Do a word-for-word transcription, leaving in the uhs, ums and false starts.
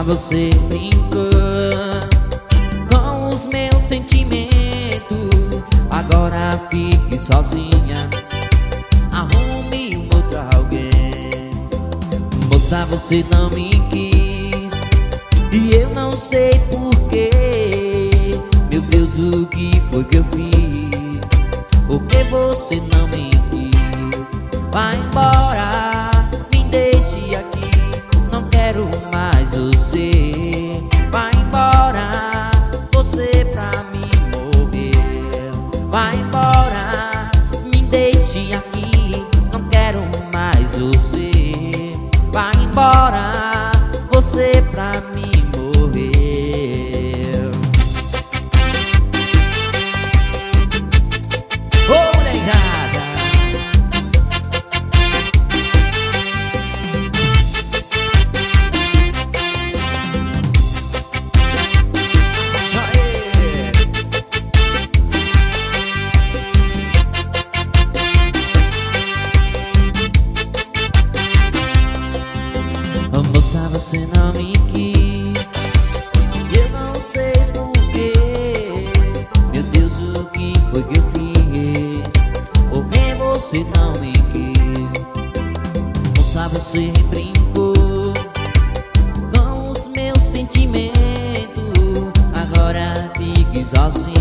você brincou com os meus sentimentos. Agora fique sozinha, arrume um outro alguém. Moça, você não me quis e eu não sei porquê. Meu Deus, o que foi que eu fiz? Por que você não me quis? Vai embora, me deixe aqui, não quero mais você. Vai embora, você pra mim morrer. Vai embora, me deixe aqui, não quero mais você. Vai embora, você pra mim morrer. Ô, molecada! Moça, você não me quis, eu não sei porquê. Meu Deus, o que foi que eu fiz? Por que você não me quis? Moça, você brincou com os meus sentimentos. Agora fique sozinha,